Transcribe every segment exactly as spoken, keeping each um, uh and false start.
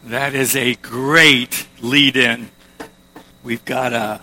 That is a great lead-in. We've got a,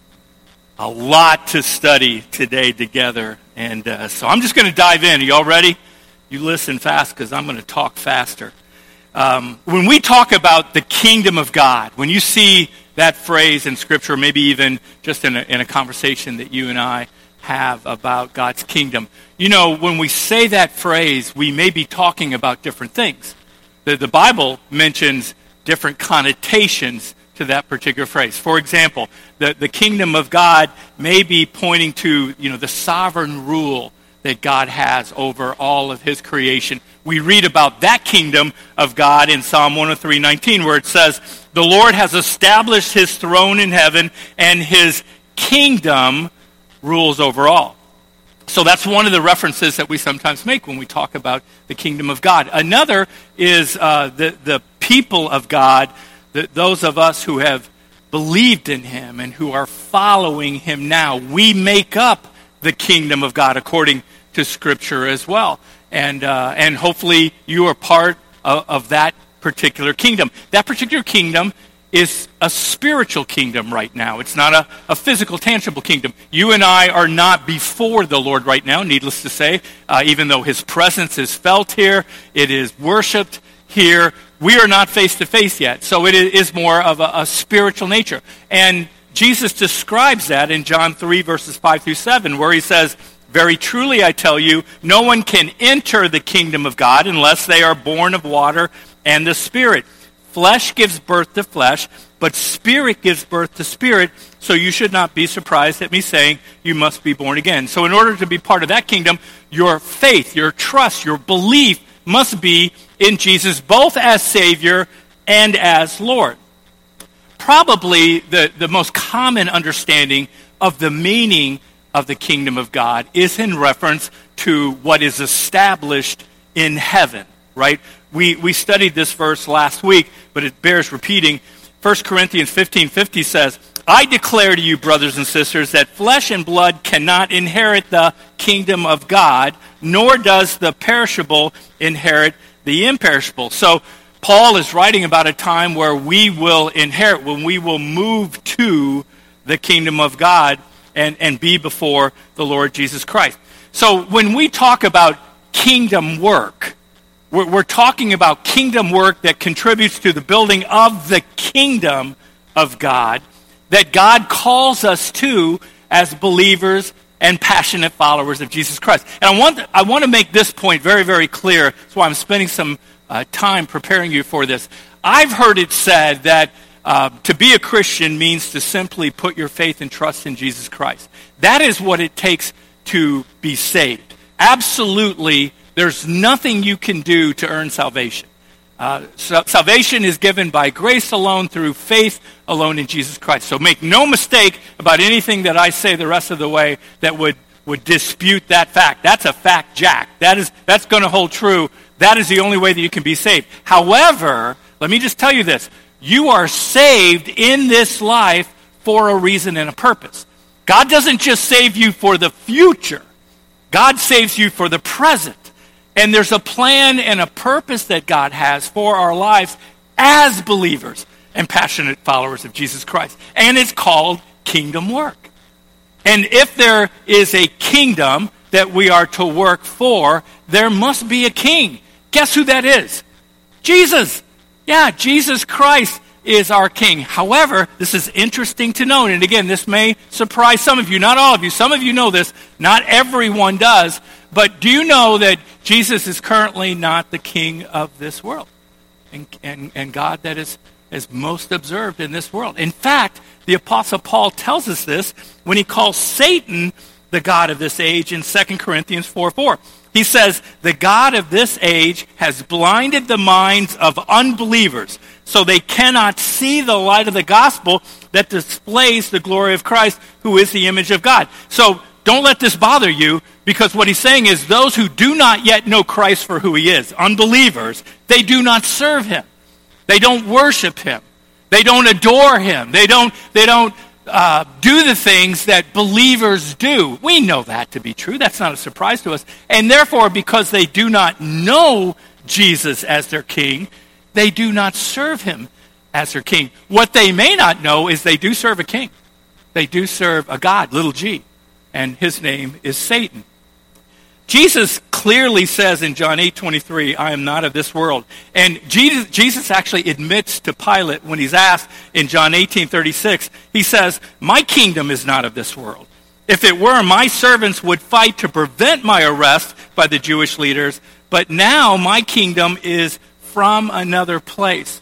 a lot to study today together. And uh, so I'm just going to dive in. Are y'all ready? You listen fast because I'm going to talk faster. Um, when we talk about the kingdom of God, when you see that phrase in Scripture, maybe even just in a, in a conversation that you and I have about God's kingdom, you know, when we say that phrase, we may be talking about different things. The, the Bible mentions different connotations to that particular phrase. For example, the, the kingdom of God may be pointing to, you know, the sovereign rule that God has over all of his creation. We read about that kingdom of God in Psalm one oh three nineteen, where it says, "The Lord has established his throne in heaven, and his kingdom rules over all." So that's one of the references that we sometimes make when we talk about the kingdom of God. Another is uh, the, the people of God, the, those of us who have believed in him and who are following him now. We make up the kingdom of God according to Scripture as well. And uh, and hopefully you are part of, of that particular kingdom. That particular kingdom is a spiritual kingdom right now. It's not a, a physical, tangible kingdom. You and I are not before the Lord right now, needless to say, uh, even though his presence is felt here, it is worshipped here. We are not face-to-face yet, so it is more of a, a spiritual nature. And Jesus describes that in John three, verses five through seven, where he says, "Very truly I tell you, no one can enter the kingdom of God unless they are born of water and the Spirit. Flesh gives birth to flesh, but Spirit gives birth to spirit, so you should not be surprised at me saying you must be born again." So in order to be part of that kingdom, your faith, your trust, your belief must be in Jesus, both as Savior and as Lord. Probably the, the most common understanding of the meaning of the kingdom of God is in reference to what is established in heaven, right? We we studied this verse last week, but it bears repeating. First Corinthians fifteen fifty says, "I declare to you, brothers and sisters, that flesh and blood cannot inherit the kingdom of God, nor does the perishable inherit the imperishable." So Paul is writing about a time where we will inherit, when we will move to the kingdom of God and, and be before the Lord Jesus Christ. So when we talk about kingdom work, we're, we're talking about kingdom work that contributes to the building of the kingdom of God, that God calls us to as believers and passionate followers of Jesus Christ. And I want to, I want to make this point very, very clear. That's why I'm spending some uh, time preparing you for this. I've heard it said that uh, to be a Christian means to simply put your faith and trust in Jesus Christ. That is what it takes to be saved. Absolutely, there's nothing you can do to earn salvation. Uh, so salvation is given by grace alone, through faith alone in Jesus Christ. So make no mistake about anything that I say the rest of the way that would, would dispute that fact. That's a fact, Jack. That is, that's going to hold true. That is the only way that you can be saved. However, let me just tell you this. You are saved in this life for a reason and a purpose. God doesn't just save you for the future. God saves you for the present. And there's a plan and a purpose that God has for our lives as believers and passionate followers of Jesus Christ. And it's called kingdom work. And if there is a kingdom that we are to work for, there must be a king. Guess who that is? Jesus. Yeah, Jesus Christ is our king. However, this is interesting to note, and again, this may surprise some of you, not all of you. Some of you know this, not everyone does. But do you know that Jesus is currently not the king of this world? And, and, and God that is, is most observed in this world. In fact, the Apostle Paul tells us this when he calls Satan the god of this age in Second Corinthians four four. He says, "The god of this age has blinded the minds of unbelievers, so they cannot see the light of the gospel that displays the glory of Christ, who is the image of God." So don't let this bother you, because what he's saying is those who do not yet know Christ for who he is, unbelievers, they do not serve him. They don't worship him. They don't adore him. They don't, they don't uh, do the things that believers do. We know that to be true. That's not a surprise to us. And therefore, because they do not know Jesus as their king, They do not serve him as their king. What they may not know is they do serve a king. They do serve a God, little g, and his name is Satan. Jesus clearly says in John eight twenty-three, I am not of this world. And Jesus, Jesus actually admits to Pilate when he's asked in John eighteen thirty-six, he says, my kingdom is not of this world. If it were, my servants would fight to prevent my arrest by the Jewish leaders, but now my kingdom is from another place.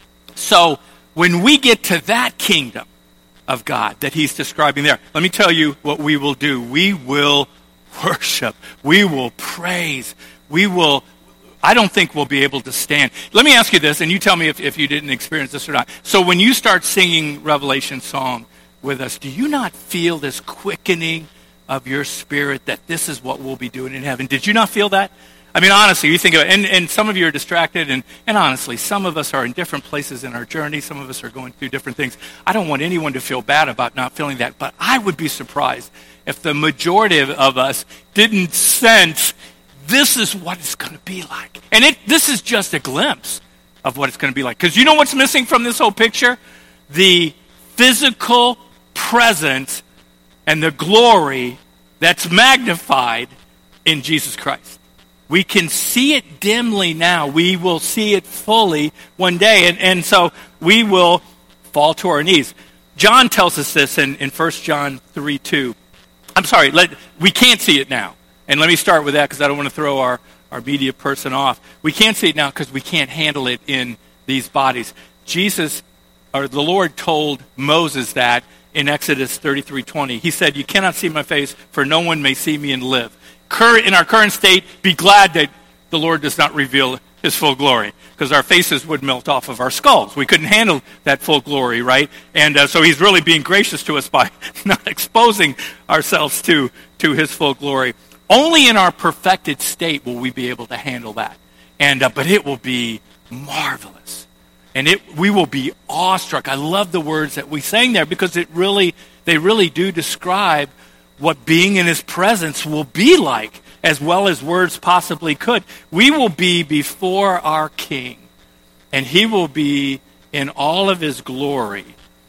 So when we get to that kingdom of God that he's describing there, let me tell you what we will do. We will worship. We will praise. We will, I don't think we'll be able to stand. Let me ask you this, and you tell me if, if you didn't experience this or not. So when you start singing Revelation song with us, do you not feel this quickening of your spirit that this is what we'll be doing in heaven? Did you not feel that? I mean, honestly, you think of it, and, and some of you are distracted, and, and honestly, some of us are in different places in our journey. Some of us are going through different things. I don't want anyone to feel bad about not feeling that, but I would be surprised if the majority of us didn't sense this is what it's going to be like. And it, this is just a glimpse of what it's going to be like. Because you know what's missing from this whole picture? The physical presence and the glory that's magnified in Jesus Christ. We can see it dimly now. We will see it fully one day. And, and so we will fall to our knees. John tells us this in, in First John three two. I'm sorry, let, we can't see it now. And let me start with that because I don't want to throw our, our media person off. We can't see it now because we can't handle it in these bodies. Jesus, or the Lord told Moses that in Exodus thirty-three twenty. He said, you cannot see my face, for no one may see me and live. Current, in our current state, be glad that the Lord does not reveal his full glory, because our faces would melt off of our skulls. We couldn't handle that full glory, right? And uh, so he's really being gracious to us by not exposing ourselves to, to his full glory. Only in our perfected state will we be able to handle that. And uh, but it will be marvelous. And it we will be awestruck. I love the words that we sang there because it really they really do describe what being in his presence will be like, as well as words possibly could. We will be before our King, and he will be in all of his glory,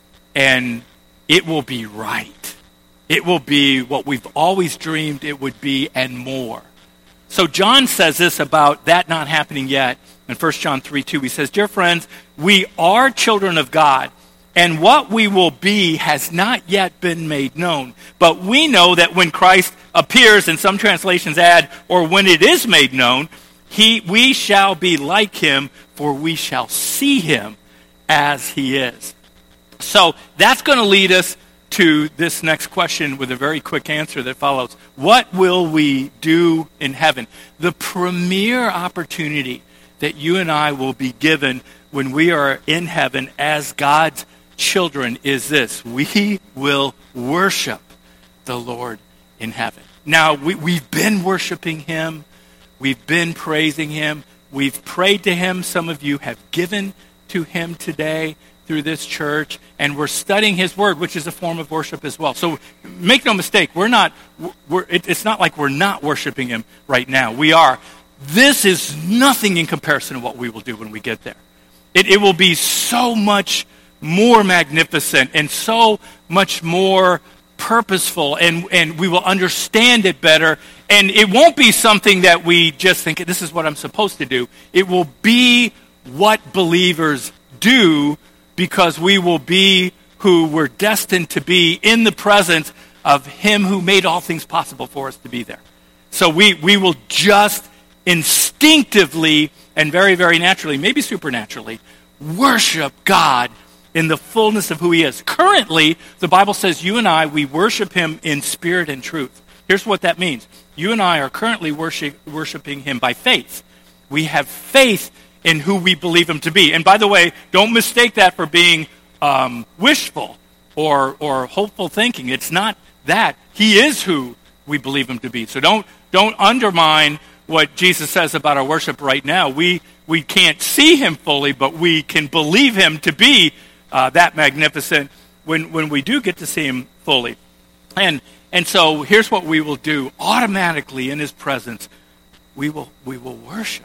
and it will be right. It will be what we've always dreamed it would be and more. So John says this about that not happening yet. In First John three two, he says, dear friends, we are children of God, and what we will be has not yet been made known. But we know that when Christ appears, and some translations add, or when it is made known, he, we shall be like him, for we shall see him as he is. So that's going to lead us to this next question with a very quick answer that follows. What will we do in heaven? The premier opportunity that you and I will be given when we are in heaven as God's children is this. We will worship the Lord in heaven. Now, we, we've been worshiping him. We've been praising him. We've prayed to him. Some of you have given to him today through this church, and we're studying his word, which is a form of worship as well. So make no mistake, we're not, we're, it, it's not like we're not worshiping him right now. We are. This is nothing in comparison to what we will do when we get there. It, it will be so much more magnificent and so much more purposeful, and, and we will understand it better. And it won't be something that we just think, this is what I'm supposed to do. It will be what believers do, because we will be who we're destined to be in the presence of him who made all things possible for us to be there. So we, we will just instinctively and very, very naturally, maybe supernaturally, worship God in the fullness of who he is. Currently, the Bible says you and I, we worship him in spirit and truth. Here's what that means. You and I are currently worship, worshiping him by faith. We have faith in who we believe him to be. And by the way, don't mistake that for being um, wishful or, or hopeful thinking. It's not that. He is who we believe him to be. So don't, don't undermine what Jesus says about our worship right now. We, we can't see him fully, but we can believe him to be Uh, that magnificent when, when we do get to see him fully. And and so here's what we will do. Automatically in his presence, we will we will worship.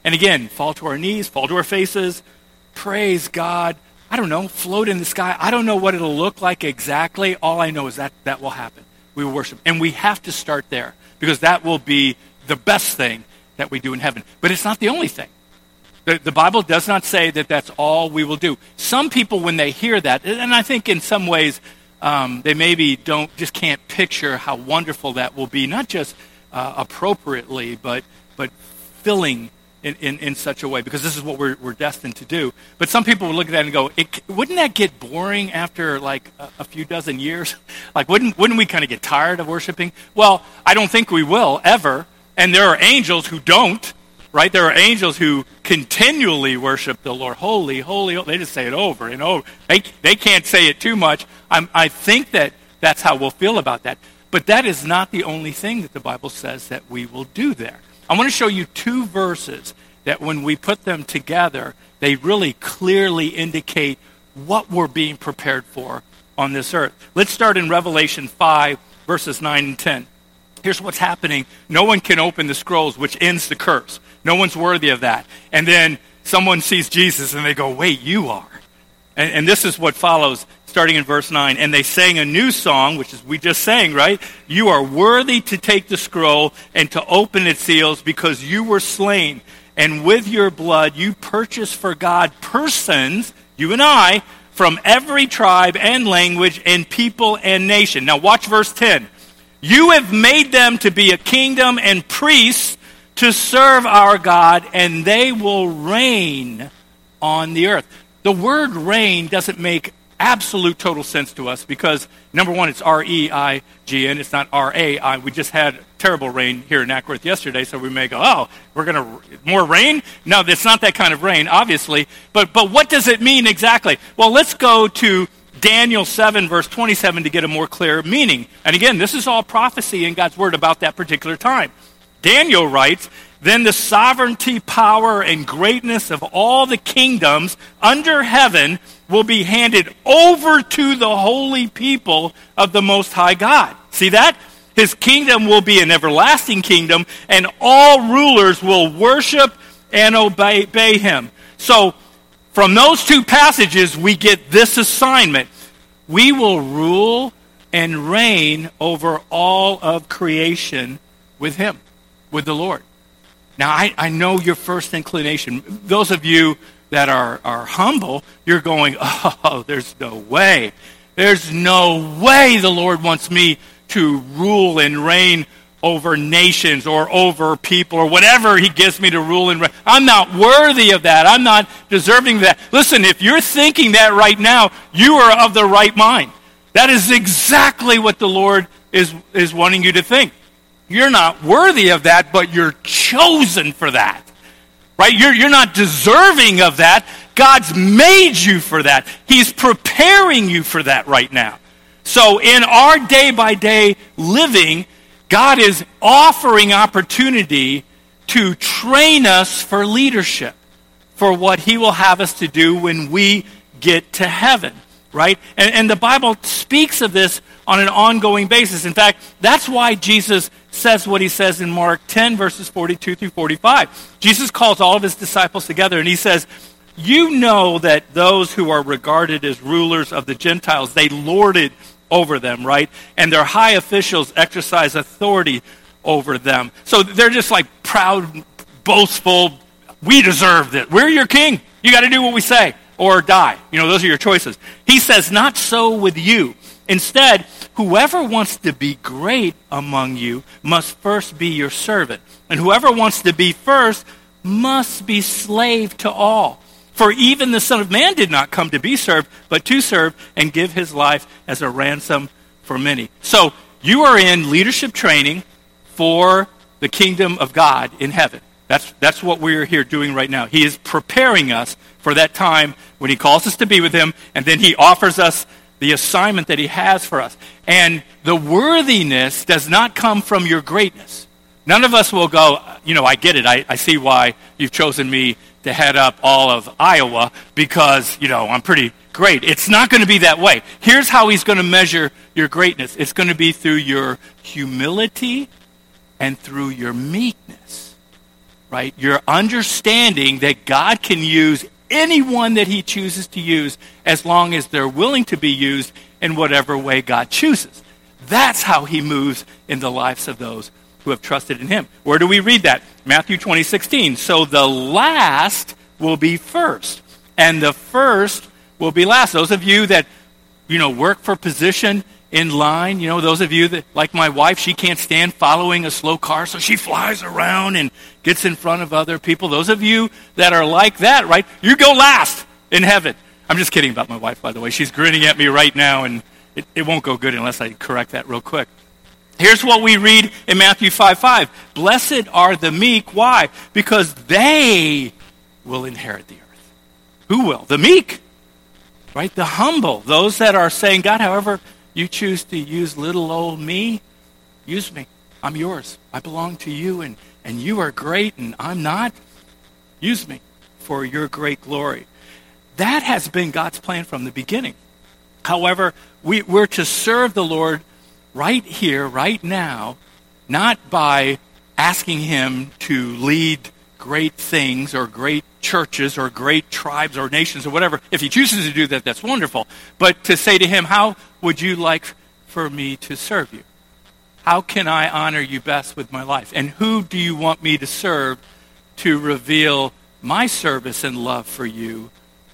And again, fall to our knees, fall to our faces, praise God. I don't know, float in the sky. I don't know what it'll look like exactly. All I know is that that will happen. We will worship. And we have to start there because that will be the best thing that we do in heaven. But it's not the only thing. The, the Bible does not say that that's all we will do. Some people, when they hear that, and I think in some ways um, they maybe don't, just can't picture how wonderful that will be, not just uh, appropriately, but but filling in, in, in such a way, because this is what we're, we're destined to do. But some people will look at that and go, it, wouldn't that get boring after like a, a few dozen years? Like, wouldn't wouldn't we kind of get tired of worshiping? Well, I don't think we will, ever. And there are angels who don't, right? There are angels who continually worship the Lord. Holy, holy, holy. They just say it over and over. They, they can't say it too much. I'm, I think that that's how we'll feel about that. But that is not the only thing that the Bible says that we will do there. I want to show you two verses that when we put them together, they really clearly indicate what we're being prepared for on this earth. Let's start in Revelation five, verses nine and ten. Here's what's happening. No one can open the scrolls, which ends the curse. No one's worthy of that. And then someone sees Jesus and they go, wait, you are. And, and this is what follows, starting in verse nine. And they sang a new song, which is we just sang, right? You are worthy to take the scroll and to open its seals because you were slain. And with your blood you purchased for God persons, you and I, from every tribe and language and people and nation. Now watch verse ten. You have made them to be a kingdom and priests to serve our God, and they will reign on the earth. The word reign doesn't make absolute total sense to us because, number one, it's R E I G N. It's not R A I. We just had terrible rain here in Ackworth yesterday, so we may go, oh, we're going to, more rain? No, it's not that kind of rain, obviously. But, but what does it mean exactly? Well, let's go to Daniel seven, verse twenty-seven, to get a more clear meaning. And again, this is all prophecy in God's word about that particular time. Daniel writes, then the sovereignty, power, and greatness of all the kingdoms under heaven will be handed over to the holy people of the Most High God. See that? His kingdom will be an everlasting kingdom, and all rulers will worship and obey, obey him. So, from those two passages, we get this assignment. We will rule and reign over all of creation with him, with the Lord. Now, I, I know your first inclination. Those of you that are, are humble, you're going, oh, there's no way. There's no way the Lord wants me to rule and reign over nations or over people or whatever he gives me to rule and reign. I'm not worthy of that. I'm not deserving of that. Listen, if you're thinking that right now, you are of the right mind. That is exactly what the Lord is, is wanting you to think. You're not worthy of that, but you're chosen for that. Right? You're, you're not deserving of that. God's made you for that. He's preparing you for that right now. So in our day-by-day living, God is offering opportunity to train us for leadership, for what he will have us to do when we get to heaven, right? And, and the Bible speaks of this on an ongoing basis. In fact, that's why Jesus says what he says in Mark ten, verses forty-two through forty-five. Jesus calls all of his disciples together, and he says, you know that those who are regarded as rulers of the Gentiles, they lord it over them, right? And their high officials exercise authority over them. So they're just like proud, boastful, we deserve it. We're your king. You got to do what we say or die. You know, those are your choices. He says, not so with you. Instead, whoever wants to be great among you must first be your servant. And whoever wants to be first must be slave to all. For even the Son of Man did not come to be served, but to serve and give his life as a ransom for many. So you are in leadership training for the kingdom of God in heaven. That's, that's what we're here doing right now. He is preparing us for that time when he calls us to be with him, and then he offers us the assignment that he has for us. And the worthiness does not come from your greatness. None of us will go, you know, I get it. I, I see why you've chosen me to head up all of Iowa because, you know, I'm pretty great. It's not going to be that way. Here's how he's going to measure your greatness. It's going to be through your humility and through your meekness. right? You're understanding that God can use anyone that he chooses to use as long as they're willing to be used in whatever way God chooses. That's how he moves in the lives of those who have trusted in him. Where do we read that? Matthew twenty sixteen. So the last will be first, and the first will be last. Those of you that, you know, work for position in line, you know, those of you that, like my wife, she can't stand following a slow car, so she flies around and gets in front of other people. Those of you that are like that, right, you go last in heaven. I'm just kidding about my wife, by the way. She's grinning at me right now, and it, it won't go good unless I correct that real quick. Here's what we read in Matthew five five. Blessed are the meek. Why? Because they will inherit the earth. Who will? The meek, right? The humble. Those that are saying, God, however you choose to use little old me, use me. I'm yours. I belong to you, and, and you are great, and I'm not. Use me for your great glory. That has been God's plan from the beginning. However, we, we're to serve the Lord right here, right now, not by asking him to lead great things or great churches or great tribes or nations or whatever. If he chooses to do that, that's wonderful. But to say to him, how would you like for me to serve you? How can I honor you best with my life? And who do you want me to serve to reveal my service and love for you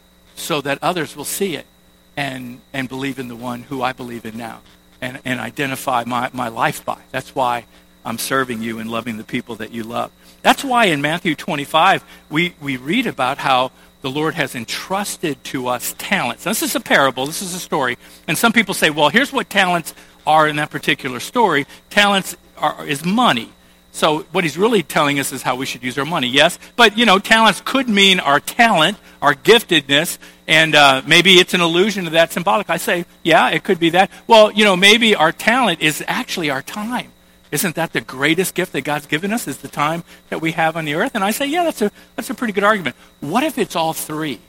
so that others will see it and, and believe in the one who I believe in now? And, and identify my, my life by. That's why I'm serving you and loving the people that you love. That's why in Matthew twenty-five, we, we read about how the Lord has entrusted to us talents. Now, this is a parable. This is a story. And some people say, well, here's what talents are in that particular story. Talents are, is money. So what he's really telling us is how we should use our money. Yes, but, you know, talents could mean our talent, our giftedness, and uh, maybe it's an allusion to that symbolic. I say, yeah, it could be that. Well, you know, maybe our talent is actually our time. Isn't that the greatest gift that God's given us, is the time that we have on the earth? And I say, yeah, that's a that's a pretty good argument. What if it's all three?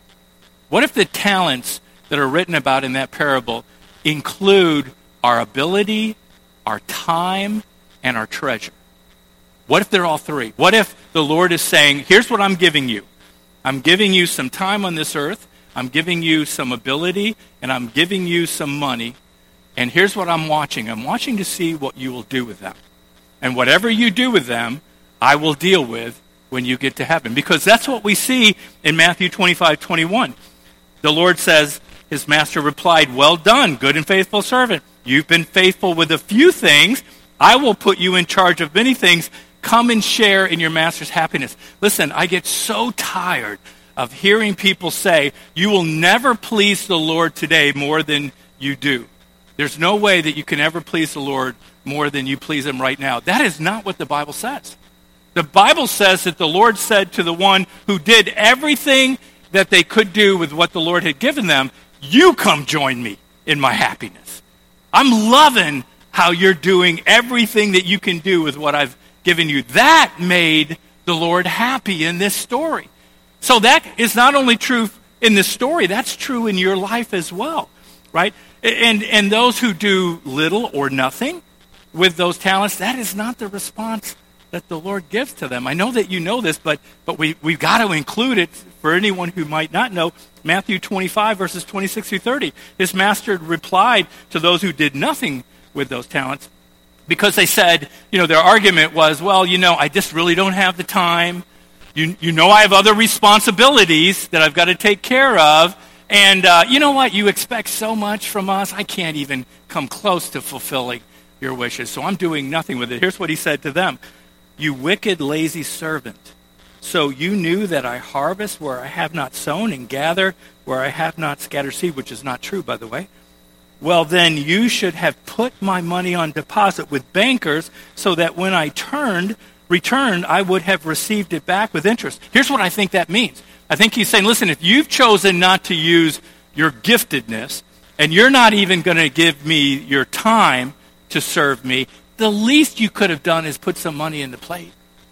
What if the talents that are written about in that parable include our ability, our time, and our treasure? What if they're all three? What if the Lord is saying, here's what I'm giving you. I'm giving you some time on this earth. I'm giving you some ability, and I'm giving you some money. And here's what I'm watching. I'm watching to see what you will do with them. And whatever you do with them, I will deal with when you get to heaven. Because that's what we see in Matthew twenty-five twenty-one. The Lord says, his master replied, well done, good and faithful servant. You've been faithful with a few things. I will put you in charge of many things. Come and share in your master's happiness. Listen, I get so tired of hearing people say, you will never please the Lord today more than you do. There's no way that you can ever please the Lord more than you please him right now. That is not what the Bible says. The Bible says that the Lord said to the one who did everything that they could do with what the Lord had given them, you come join me in my happiness. I'm loving how you're doing everything that you can do with what I've given you. That made the Lord happy in this story. So that is not only true in this story, that's true in your life as well, right? And and those who do little or nothing with those talents, that is not the response that the Lord gives to them. I know that you know this, but but we, we've got to include it for anyone who might not know. Matthew twenty-five, verses twenty-six through thirty. His master replied to those who did nothing with those talents, because they said, you know, their argument was, well, you know, I just really don't have the time. You, you know I have other responsibilities that I've got to take care of. And uh, you know what? You expect so much from us. I can't even come close to fulfilling your wishes. So I'm doing nothing with it. Here's what he said to them. You wicked, lazy servant. So you knew that I harvest where I have not sown and gather where I have not scattered seed, which is not true, by the way. Well, then you should have put my money on deposit with bankers so that when I turned, returned, I would have received it back with interest. Here's what I think that means. I think he's saying, listen, if you've chosen not to use your giftedness and you're not even going to give me your time to serve me, the least you could have done is put some money in the plate.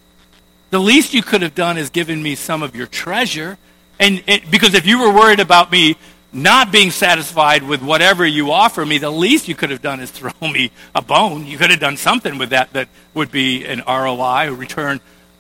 The least you could have done is given me some of your treasure. And it, because if you were worried about me not being satisfied with whatever you offer me, the least you could have done is throw me a bone. You could have done something with that that would be an R O I, a return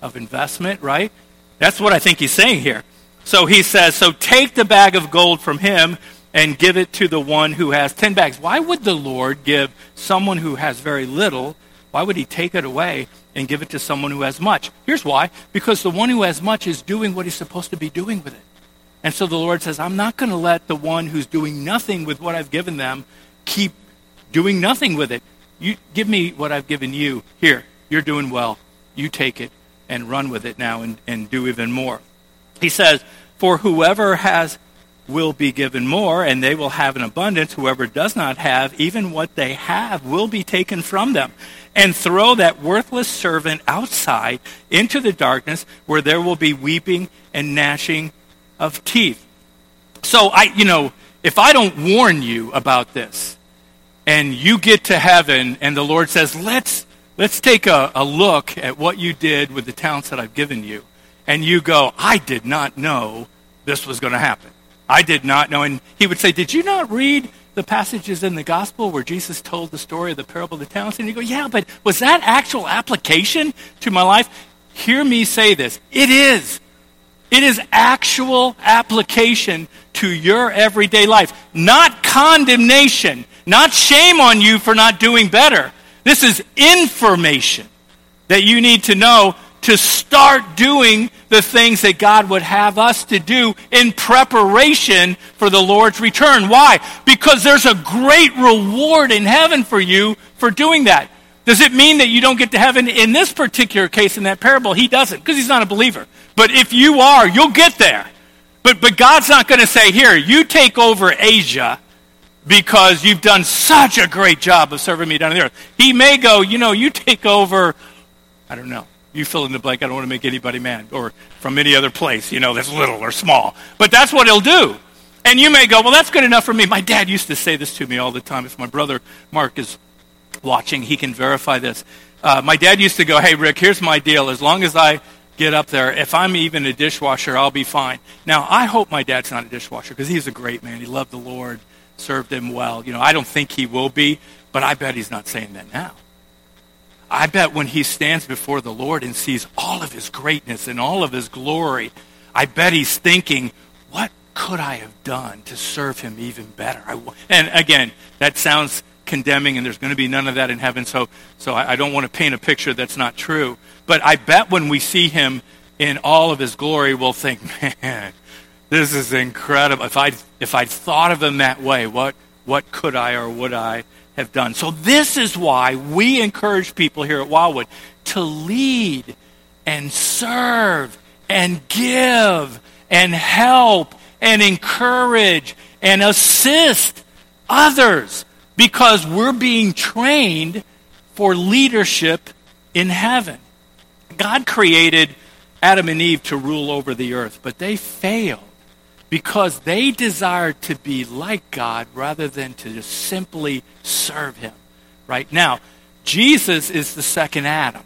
of investment, right? That's what I think he's saying here. So he says, so take the bag of gold from him and give it to the one who has ten bags. Why would the Lord give someone who has very little, why would he take it away and give it to someone who has much? Here's why. Because the one who has much is doing what he's supposed to be doing with it. And so the Lord says, I'm not going to let the one who's doing nothing with what I've given them keep doing nothing with it. You give me what I've given you. Here, you're doing well. You take it and run with it now and, and do even more. He says, for whoever has will be given more, and they will have an abundance. Whoever does not have, even what they have will be taken from them. And throw that worthless servant outside into the darkness where there will be weeping and gnashing of teeth. So, I, you know, if I don't warn you about this, and you get to heaven, and the Lord says, let's let's take a, a look at what you did with the talents that I've given you, and you go, I did not know this was going to happen. I did not know. And he would say, did you not read the passages in the gospel where Jesus told the story of the parable of the talents? And you go, yeah, but was that actual application to my life? Hear me say this. It is. It is actual application to your everyday life. Not condemnation. Not shame on you for not doing better. This is information that you need to know to start doing the things that God would have us to do in preparation for the Lord's return. Why? Because there's a great reward in heaven for you for doing that. Does it mean that you don't get to heaven? In this particular case, in that parable, he doesn't, because he's not a believer. But if you are, you'll get there. But, but God's not going to say, here, you take over Asia because you've done such a great job of serving me down on the earth. He may go, you know, you take over, I don't know. You fill in the blank. I don't want to make anybody mad. Or from any other place, you know, that's little or small. But that's what he'll do. And you may go, well, that's good enough for me. My dad used to say this to me all the time. If my brother Mark is watching, he can verify this. Uh, my dad used to go, hey, Rick, here's my deal. As long as I get up there, if I'm even a dishwasher, I'll be fine. Now, I hope my dad's not a dishwasher because he's a great man. He loved the Lord, served him well. You know, I don't think he will be, but I bet he's not saying that now. I bet when he stands before the Lord and sees all of his greatness and all of his glory, I bet he's thinking, what could I have done to serve him even better? I, and again, that sounds condemning, and there's going to be none of that in heaven, so, so I, I don't want to paint a picture that's not true. But I bet when we see him in all of his glory, we'll think, man, this is incredible. If I'd, if I'd thought of him that way, what, what could I or would I have done? So this is why we encourage people here at Wildwood to lead and serve and give and help and encourage and assist others, because we're being trained for leadership in heaven. God created Adam and Eve to rule over the earth, but they failed because they desired to be like God rather than to just simply serve him. Right now, Jesus is the second Adam.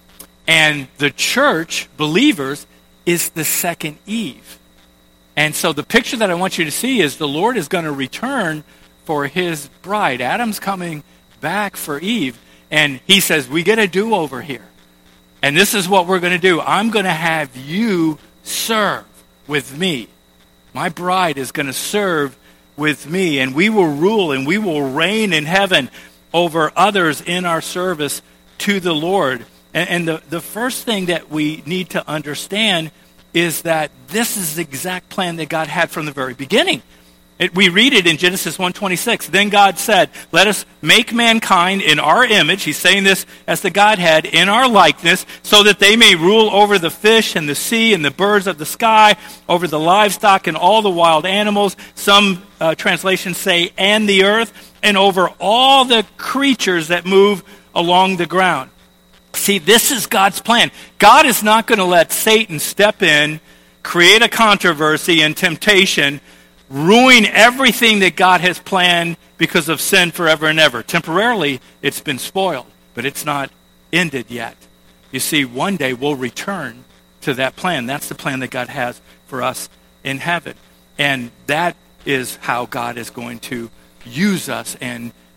And the church, believers, is the second Eve. And so the picture that I want you to see is the Lord is going to return for his bride. Adam's coming back for Eve. And he says, we get a do-over here. And this is what we're going to do. I'm going to have you serve with me. My bride is going to serve with me, and we will rule and we will reign in heaven over others in our service to the Lord. And, and the, the first thing that we need to understand is that this is the exact plan that God had from the very beginning. It, we read it in Genesis one twenty-six. Then God said, let us make mankind in our image. He's saying this as the Godhead, in our likeness, so that they may rule over the fish and the sea and the birds of the sky, over the livestock and all the wild animals. Some uh, translations say, and the earth, and over all the creatures that move along the ground. See, this is God's plan. God is not going to let Satan step in, create a controversy and temptation, ruin everything that God has planned because of sin forever and ever. Temporarily, it's been spoiled, but it's not ended yet. You see, one day we'll return to that plan. That's the plan that God has for us in heaven. And that is how God is going to use us and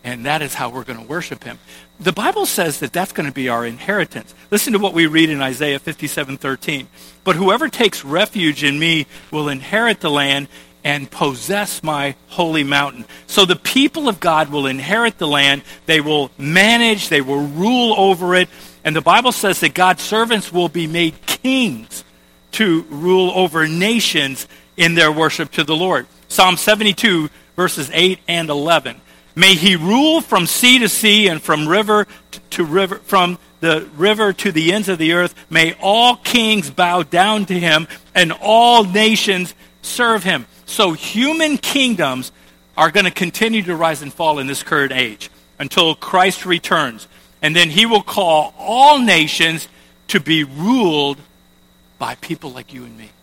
And that is how we're going to worship him. The Bible says that that's going to be our inheritance. Listen to what we read in Isaiah fifty-seven thirteen. But whoever takes refuge in me will inherit the land and possess my holy mountain. So the people of God will inherit the land. They will manage, they will rule over it. And the Bible says that God's servants will be made kings to rule over nations in their worship to the Lord. Psalm seventy-two, verses eight and eleven. May he rule from sea to sea and from river to river, from the river to the ends of the earth. May all kings bow down to him and all nations serve him. So human kingdoms are going to continue to rise and fall in this current age until Christ returns. And then he will call all nations to be ruled by people like you and me,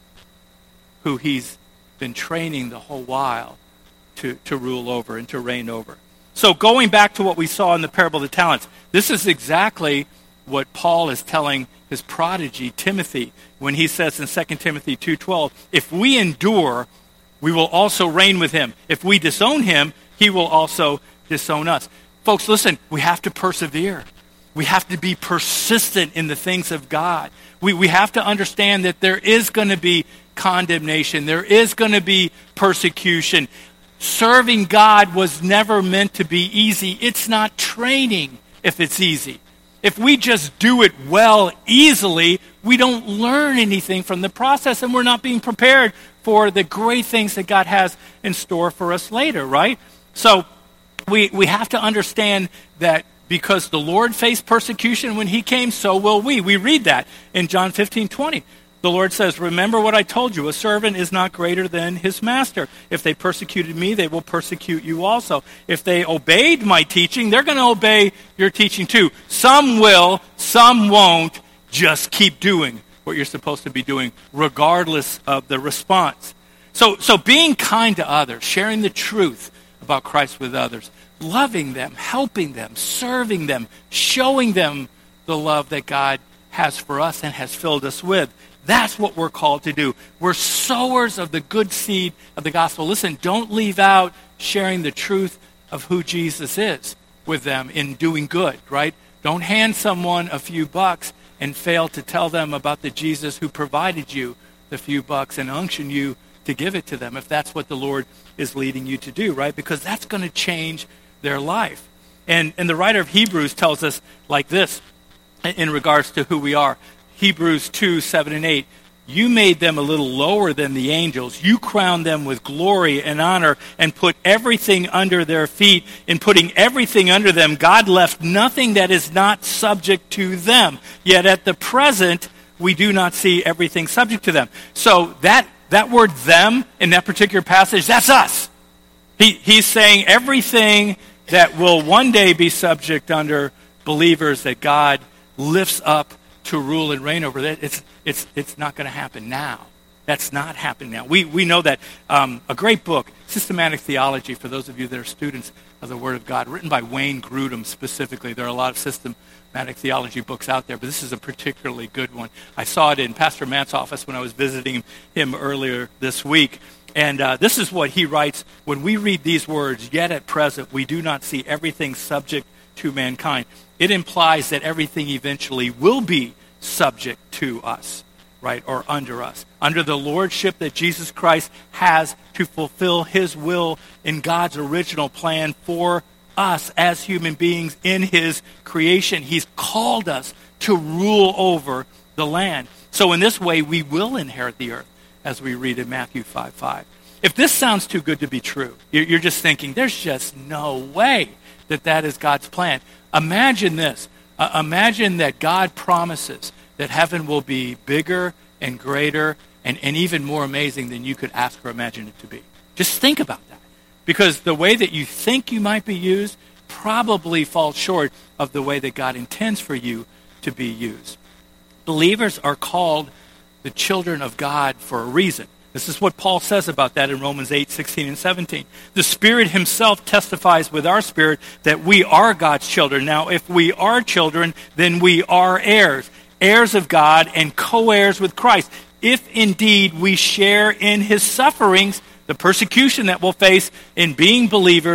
who he's been training the whole while to, to rule over and to reign over. So going back to what we saw in the parable of the talents, this is exactly what Paul is telling his prodigy, Timothy, when he says in Second Timothy two twelve, if we endure, we will also reign with him. If we disown him, he will also disown us. Folks, listen, we have to persevere. We have to be persistent in the things of God. We, we have to understand that there is going to be condemnation. There is going to be persecution. Serving God was never meant to be easy. It's not training if it's easy. If we just do it well, easily, we don't learn anything from the process, and we're not being prepared for the great things that God has in store for us later, right? So we, we have to understand that because the Lord faced persecution when he came, so will we. We read that in John fifteen twenty. The Lord says, remember what I told you, a servant is not greater than his master. If they persecuted me, they will persecute you also. If they obeyed my teaching, they're going to obey your teaching too. Some will, some won't. Just keep doing what you're supposed to be doing, regardless of the response. So, so being kind to others, sharing the truth about Christ with others, loving them, helping them, serving them, showing them the love that God has for us and has filled us with. That's what we're called to do. We're sowers of the good seed of the gospel. Listen, don't leave out sharing the truth of who Jesus is with them in doing good, right? Don't hand someone a few bucks and fail to tell them about the Jesus who provided you the few bucks and unction you to give it to them if that's what the Lord is leading you to do, right? Because that's going to change their life. And, and the writer of Hebrews tells us like this in regards to who we are. Hebrews two, seven and eight. You made them a little lower than the angels. You crowned them with glory and honor and put everything under their feet. In putting everything under them, God left nothing that is not subject to them. Yet at the present, we do not see everything subject to them. So that, that word them in that particular passage, that's us. He, he's saying everything that will one day be subject under believers that God lifts up to rule and reign over that, it's it's it's not going to happen now. That's not happening now. We we know that. Um, a great book, Systematic Theology, for those of you that are students of the Word of God, written by Wayne Grudem specifically. There are a lot of systematic theology books out there, but this is a particularly good one. I saw it in Pastor Matt's office when I was visiting him earlier this week. And uh, this is what he writes. When we read these words, yet at present we do not see everything subject to mankind, it implies that everything eventually will be subject to us, right, or under us, under the lordship that Jesus Christ has to fulfill his will in God's original plan for us as human beings in his creation. He's called us to rule over the land. So in this way, we will inherit the earth, as we read in Matthew five five. If this sounds too good to be true, you're just thinking, there's just no way that that is God's plan. Imagine this. Uh, imagine that God promises that heaven will be bigger and greater and, and even more amazing than you could ask or imagine it to be. Just think about that. Because the way that you think you might be used probably falls short of the way that God intends for you to be used. Believers are called the children of God for a reason. This is what Paul says about that in Romans eight, sixteen and seventeen. The Spirit himself testifies with our spirit that we are God's children. Now, if we are children, then we are heirs, heirs of God and co-heirs with Christ. If indeed we share in his sufferings, the persecution that we'll face in being believers,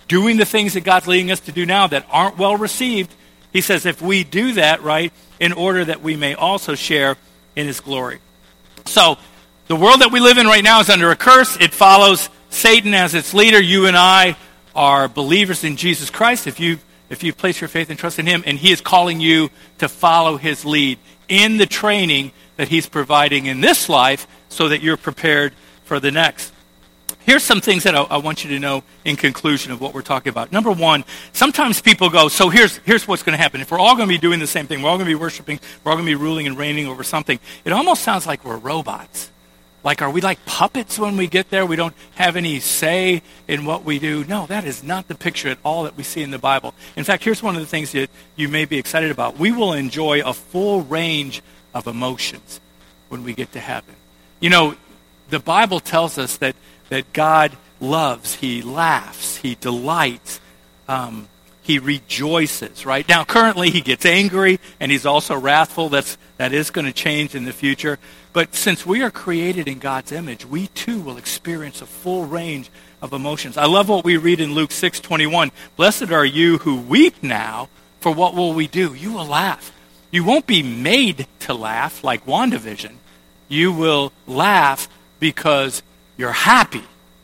doing the things that God's leading us to do now that aren't well received, he says if we do that, right, in order that we may also share in his glory. So the world that we live in right now is under a curse. It follows Satan as its leader. You and I are believers in Jesus Christ. If you if you place your faith and trust in him, and he is calling you to follow his lead in the training that he's providing in this life so that you're prepared for the next. Here's some things that I, I want you to know in conclusion of what we're talking about. Number one, sometimes people go, so here's here's what's going to happen. If we're all going to be doing the same thing, we're all going to be worshiping, we're all going to be ruling and reigning over something, it almost sounds like we're robots. Like, are we like puppets when we get there? We don't have any say in what we do. No, that is not the picture at all that we see in the Bible. In fact, here's one of the things that you may be excited about. We will enjoy a full range of emotions when we get to heaven. You know, the Bible tells us that, that God loves, he laughs, he delights, um, he rejoices, right? Now, currently he gets angry and he's also wrathful. That's, that is going to change in the future. But since we are created in God's image, we too will experience a full range of emotions. I love what we read in Luke six twenty-one. Blessed are you who weep now, for what will we do? You will laugh. You won't be made to laugh like WandaVision. You will laugh because you're happy.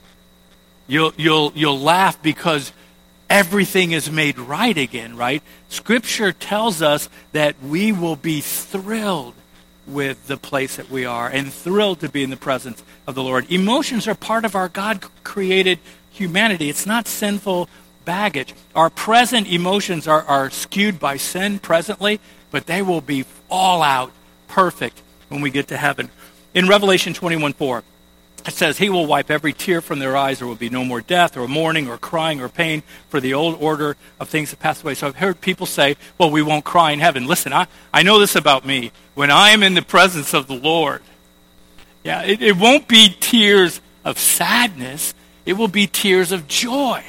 You'll, you'll, you'll laugh because everything is made right again, right? Scripture tells us that we will be thrilled with the place that we are and thrilled to be in the presence of the Lord. Emotions are part of our God-created humanity. It's not sinful baggage. Our present emotions are, are skewed by sin presently, but they will be all out perfect when we get to heaven. In Revelation twenty-one four, it says, he will wipe every tear from their eyes. There will be no more death or mourning or crying or pain, for the old order of things have passed away. So I've heard people say, well, we won't cry in heaven. Listen, I, I know this about me. When I am in the presence of the Lord, yeah, it, it won't be tears of sadness. It will be tears of joy.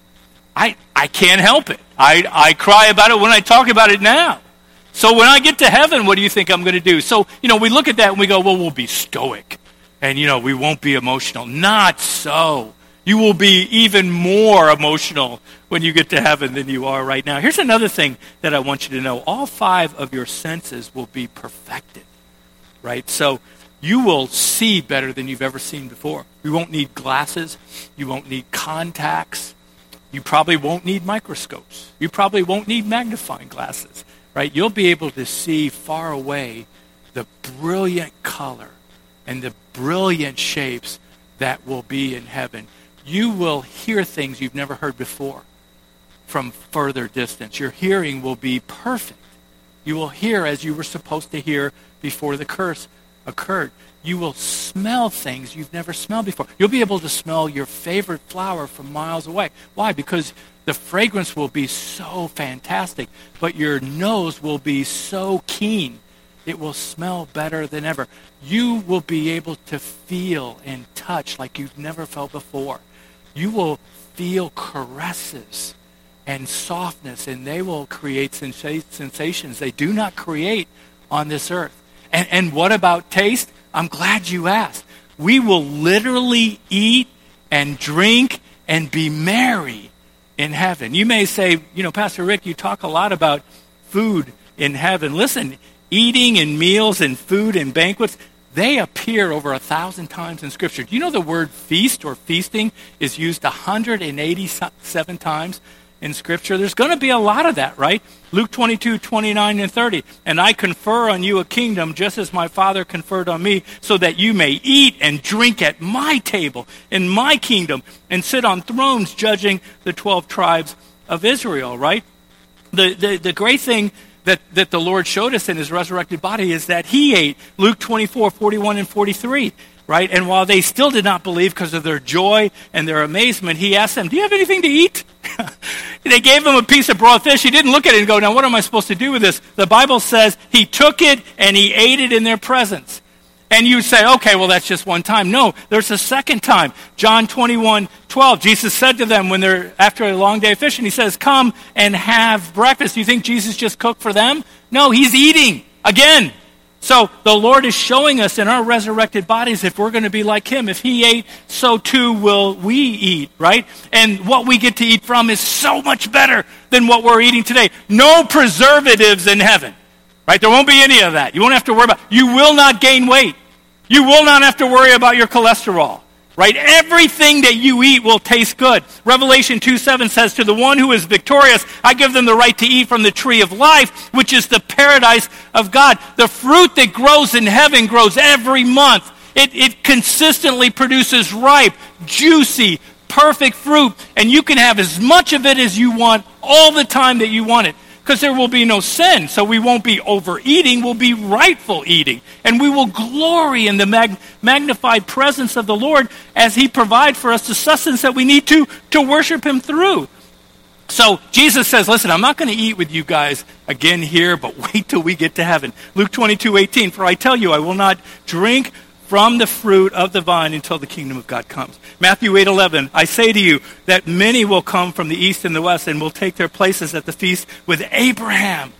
I, I can't help it. I, I cry about it when I talk about it now. So when I get to heaven, what do you think I'm going to do? So, you know, we look at that and we go, well, we'll be stoic. And, you know, we won't be emotional. Not so. You will be even more emotional when you get to heaven than you are right now. Here's another thing that I want you to know. All five of your senses will be perfected, right? So you will see better than you've ever seen before. You won't need glasses. You won't need contacts. You probably won't need microscopes. You probably won't need magnifying glasses, right? You'll be able to see far away the brilliant color and the brilliant shapes that will be in heaven. You will hear things you've never heard before from further distance. Your hearing will be perfect. You will hear as you were supposed to hear before the curse occurred. You will smell things you've never smelled before. You'll be able to smell your favorite flower from miles away. Why? Because the fragrance will be so fantastic, but your nose will be so keen. It will smell better than ever. You will be able to feel and touch like you've never felt before. You will feel caresses and softness, and they will create sensa- sensations they do not create on this earth. And, and what about taste? I'm glad you asked. We will literally eat and drink and be merry in heaven. You may say, you know, Pastor Rick, you talk a lot about food in heaven. Listen, eating and meals and food and banquets, they appear over a thousand times in Scripture. Do you know the word feast or feasting is used one hundred eighty-seven times in Scripture? There's going to be a lot of that, right? Luke twenty-two, twenty-nine, and thirty. And I confer on you a kingdom just as my Father conferred on me, so that you may eat and drink at my table in my kingdom and sit on thrones judging the twelve tribes of Israel, right? The, the, the great thing that, that the Lord showed us in his resurrected body is that he ate. Luke twenty-four, forty-one, and forty-three, right? And while they still did not believe because of their joy and their amazement, he asked them, do you have anything to eat? They gave him a piece of broiled fish. He didn't look at it and go, now what am I supposed to do with this? The Bible says he took it and he ate it in their presence. And you say, okay, well, that's just one time. No, there's a second time. John twenty-one, twelve. Jesus said to them when they're after a long day of fishing, he says, come and have breakfast. Do you think Jesus just cooked for them? No, he's eating again. So the Lord is showing us in our resurrected bodies, if we're going to be like him, if he ate, so too will we eat, right? And what we get to eat from is so much better than what we're eating today. No preservatives in heaven, right? There won't be any of that. You won't have to worry about, you will not gain weight. You will not have to worry about your cholesterol, right? Everything that you eat will taste good. Revelation two seven says, to the one who is victorious, I give them the right to eat from the tree of life, which is the paradise of God. The fruit that grows in heaven grows every month. It, it consistently produces ripe, juicy, perfect fruit, and you can have as much of it as you want all the time that you want it. Because there will be no sin, so we won't be overeating, we'll be rightful eating. And we will glory in the mag- magnified presence of the Lord as he provides for us the sustenance that we need to, to worship him through. So Jesus says, listen, I'm not going to eat with you guys again here, but wait till we get to heaven. Luke twenty-two eighteen, for I tell you, I will not drink from the fruit of the vine until the kingdom of God comes. Matthew eight eleven, I say to you that many will come from the east and the west and will take their places at the feast with Abraham,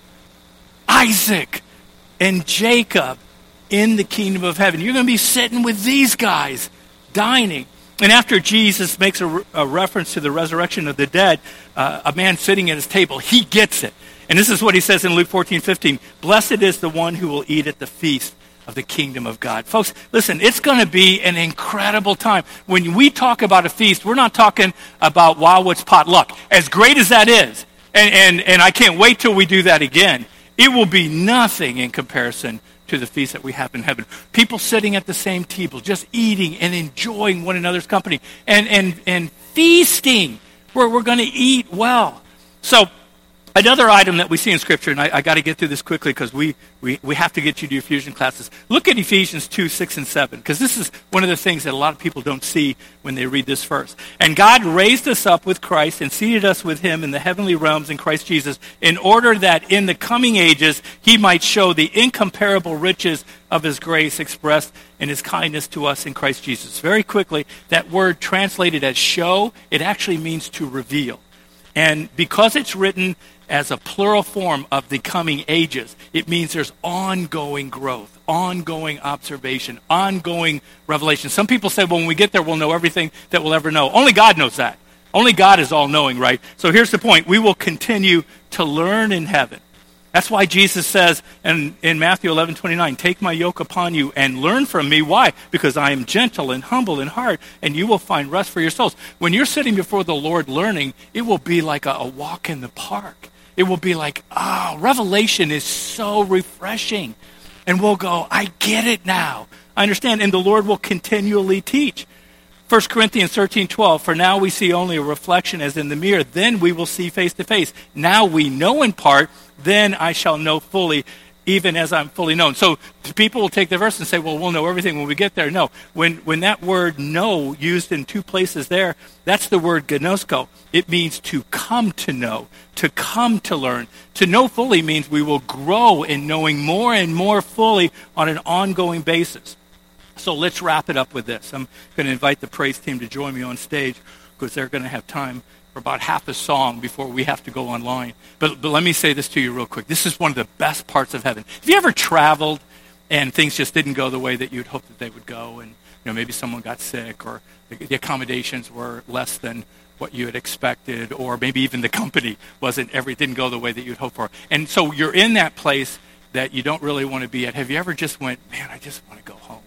Isaac, and Jacob in the kingdom of heaven. You're going to be sitting with these guys, dining. And after Jesus makes a, a reference to the resurrection of the dead, uh, a man sitting at his table, he gets it. And this is what he says in Luke fourteen fifteen, blessed is the one who will eat at the feast of the kingdom of God. Folks, listen, it's going to be an incredible time. When we talk about a feast, we're not talking about, wow, what's potluck. As great as that is, and, and, and I can't wait till we do that again, it will be nothing in comparison to the feast that we have in heaven. People sitting at the same table, just eating and enjoying one another's company, and, and, and feasting, where we're going to eat well. So, another item that we see in Scripture, and I, I got to get through this quickly because we, we, we have to get you to your fusion classes. Look at Ephesians two, six, and seven, because this is one of the things that a lot of people don't see when they read this verse. And God raised us up with Christ and seated us with him in the heavenly realms in Christ Jesus, in order that in the coming ages he might show the incomparable riches of his grace expressed in his kindness to us in Christ Jesus. Very quickly, that word translated as show, it actually means to reveal. And because it's written as a plural form of the coming ages, it means there's ongoing growth, ongoing observation, ongoing revelation. Some people say, well, when we get there, we'll know everything that we'll ever know. Only God knows that. Only God is all-knowing, right? So here's the point. We will continue to learn in heaven. That's why Jesus says in, in Matthew eleven twenty-nine, take my yoke upon you and learn from me. Why? Because I am gentle and humble in heart, and you will find rest for your souls. When you're sitting before the Lord learning, it will be like a, a walk in the park. It will be like, oh, revelation is so refreshing. And we'll go, I get it now. I understand. And the Lord will continually teach. First Corinthians thirteen twelve, for now we see only a reflection as in the mirror. Then we will see face to face. Now we know in part, then I shall know fully, even as I'm fully known. So people will take the verse and say, well, we'll know everything when we get there. No, when, when that word know, used in two places there, that's the word gnosko. It means to come to know, to come to learn. To know fully means we will grow in knowing more and more fully on an ongoing basis. So let's wrap it up with this. I'm going to invite the praise team to join me on stage because they're going to have time for about half a song before we have to go online. But, but let me say this to you real quick. This is one of the best parts of heaven. Have you ever traveled and things just didn't go the way that you'd hoped that they would go? And you know, maybe someone got sick, or the, the accommodations were less than what you had expected, or maybe even the company wasn't every didn't go the way that you'd hoped for. And so you're in that place that you don't really want to be at. Have you ever just went, man, I just want to go home.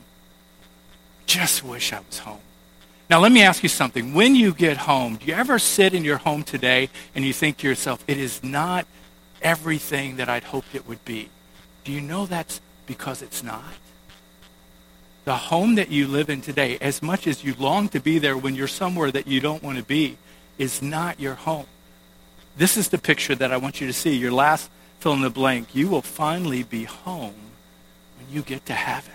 Just wish I was home. Now, let me ask you something. When you get home, do you ever sit in your home today and you think to yourself, it is not everything that I'd hoped it would be? Do you know that's because it's not? The home that you live in today, as much as you long to be there when you're somewhere that you don't want to be, is not your home. This is the picture that I want you to see. Your last fill in the blank. You will finally be home when you get to heaven.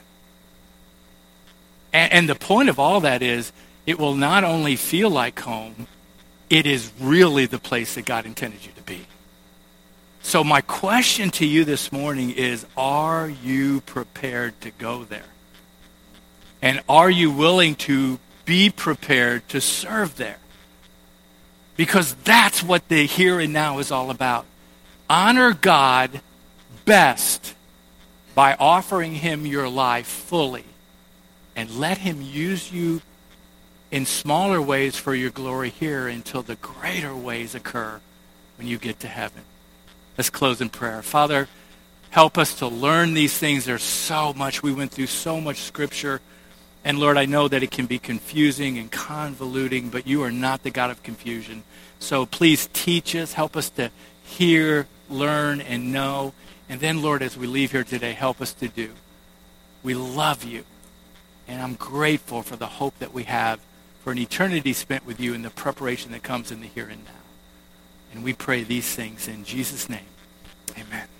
And, and the point of all that is, it will not only feel like home, it is really the place that God intended you to be. So my question to you this morning is, are you prepared to go there? And are you willing to be prepared to serve there? Because that's what the here and now is all about. Honor God best by offering him your life fully, and let him use you in smaller ways for your glory here until the greater ways occur when you get to heaven. Let's close in prayer. Father, help us to learn these things. There's so much. We went through so much Scripture. And Lord, I know that it can be confusing and convoluting, but you are not the God of confusion. So please teach us. Help us to hear, learn, and know. And then, Lord, as we leave here today, help us to do. We love you. And I'm grateful for the hope that we have for an eternity spent with you and the preparation that comes in the here and now. And we pray these things in Jesus' name. Amen.